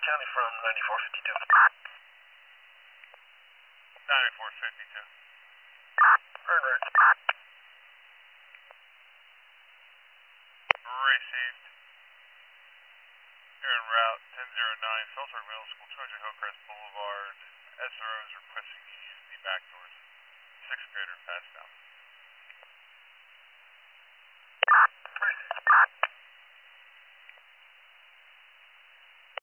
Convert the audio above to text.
County from 9452. 9452. Route. Received. You're en route 1009, Phillipsburg Middle School, 200 Hillcrest Boulevard. SRO is requesting you use the back doors. 6th grader, fast now.